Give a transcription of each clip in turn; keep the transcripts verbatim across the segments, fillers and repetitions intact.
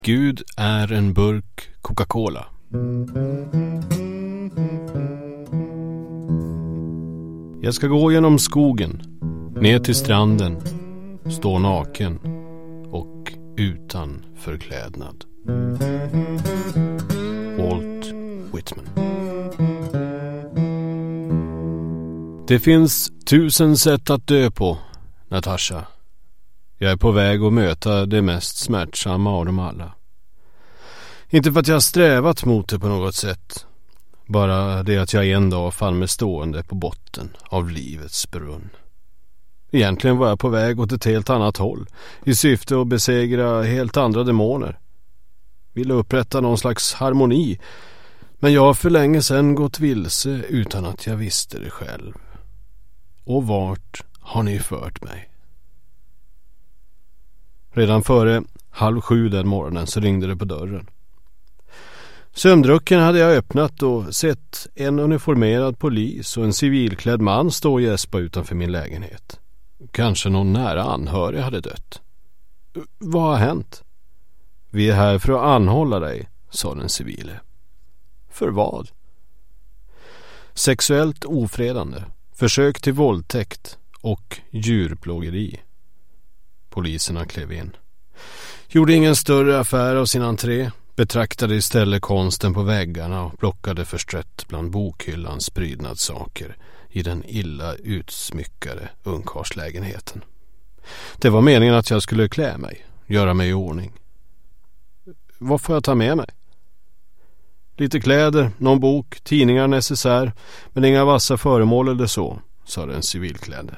Gud är en burk Coca-Cola. Jag ska gå genom skogen, ner till stranden, stå naken och utan förklädnad. Walt Whitman. Det finns tusen sätt att dö på, Natasha. Jag är på väg att möta det mest smärtsamma av dem alla. Inte för att jag har strävat mot det på något sätt. Bara det att jag en dag fann mig stående på botten av livets brunn. Egentligen var jag på väg åt ett helt annat håll, i syfte att besegra helt andra demoner. Ville upprätta någon slags harmoni, men jag har för länge sedan gått vilse utan att jag visste det själv. Och vart har ni fört mig? Redan före halv sju den morgonen så ringde det på dörren. Sömndrucken hade jag öppnat och sett en uniformerad polis och en civilklädd man stå och gäspa utanför min lägenhet. Kanske någon nära anhörig hade dött. Vad har hänt? Vi är här för att anhålla dig, sa den civile. För vad? Sexuellt ofredande, försök till våldtäkt och djurplågeri. Poliserna klev in. Gjorde ingen större affär av sin entré, betraktade istället konsten på väggarna och plockade förstrött bland bokhyllans prydnadssaker i den illa utsmyckade ungkarlslägenheten. Det var meningen att jag skulle klä mig, göra mig i ordning. Vad får jag ta med mig? Lite kläder, någon bok, tidningar, necessär, men inga vassa föremål eller så, sa den civilklädde.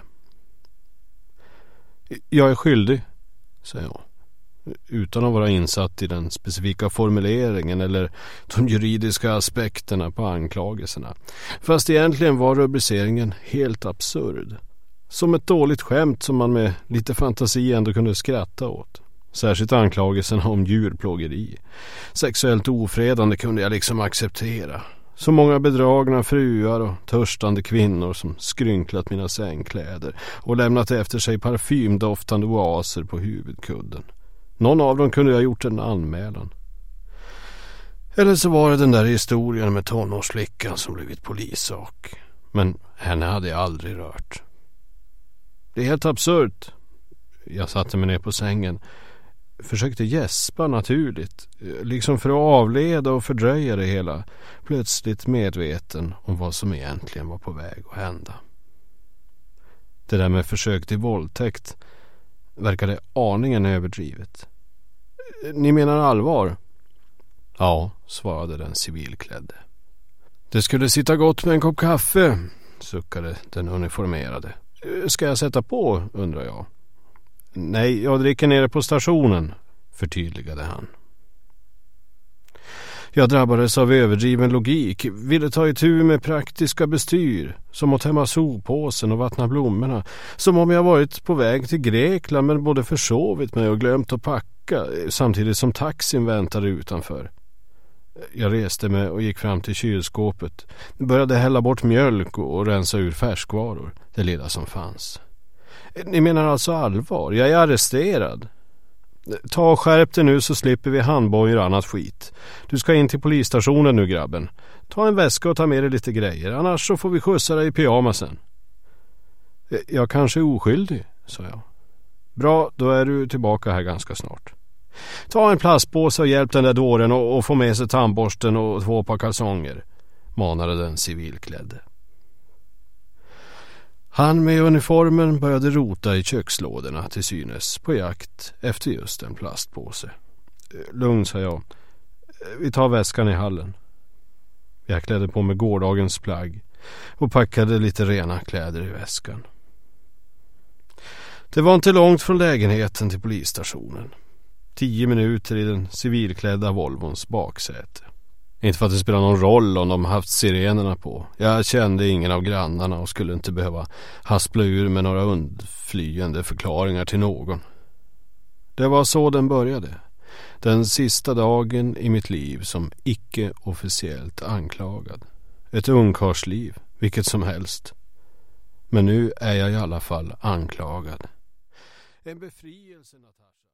Jag är skyldig, sa jag, utan att vara insatt i den specifika formuleringen eller de juridiska aspekterna på anklagelserna. Fast egentligen var rubriceringen helt absurd. Som ett dåligt skämt som man med lite fantasi ändå kunde skratta åt. Särskilt anklagelserna om djurplågeri. Sexuellt ofredande kunde jag liksom acceptera. Så många bedragna fruar och törstande kvinnor som skrynklat mina sängkläder och lämnat efter sig parfymdoftande oaser på huvudkudden. Någon av dem kunde jag gjort en anmälan. Eller så var det den där historien med tonårsflickan som blivit polissak. Men henne hade jag aldrig rört. Det är helt absurt. Jag satte mig ner på sängen. Försökte gäspa naturligt, liksom för att avleda och fördröja det hela, plötsligt medveten om vad som egentligen var på väg att hända. Det där med försök till våldtäkt verkade aningen överdrivet. Ni menar allvar? Ja, svarade den civilklädde. Det skulle sitta gott med en kopp kaffe, suckade den uniformerade. Ska jag sätta på, undrar jag. Nej, jag dricker nere på stationen, förtydligade han. Jag drabbades av överdriven logik, ville ta itu med praktiska bestyr, som att hämma sopåsen och vattna blommorna, som om jag varit på väg till Grekland men både försovit mig och glömt att packa, samtidigt som taxin väntade utanför. Jag reste mig och gick fram till kylskåpet, började hälla bort mjölk och rensa ur färskvaror, det lilla som fanns. Ni menar alltså allvar? Jag är arresterad. Ta och skärp dig nu så slipper vi handbojor och annat skit. Du ska in till polisstationen nu, grabben. Ta en väska och ta med dig lite grejer. Annars så får vi skjutsa dig i pyjamasen. Jag kanske är oskyldig, sa jag. Bra, då är du tillbaka här ganska snart. Ta en plastpåse och hjälp den där dåren och, och få med sig tandborsten och två par kalsonger, manade den civilklädde. Han med uniformen började rota i kökslådorna till synes på jakt efter just en plastpåse. Lugn, sa jag. Vi tar väskan i hallen. Jag klädde på mig gårdagens plagg och packade lite rena kläder i väskan. Det var inte långt från lägenheten till polisstationen. Tio minuter i den civilklädda Volvons baksäte. Inte för att det spelar någon roll om de haft sirenerna på. Jag kände ingen av grannarna och skulle inte behöva haspla ur med några undflyende förklaringar till någon. Det var så den började. Den sista dagen i mitt liv som icke-officiellt anklagad. Ett ungkarlsliv, vilket som helst. Men nu är jag i alla fall anklagad. En befrielse, Natasha.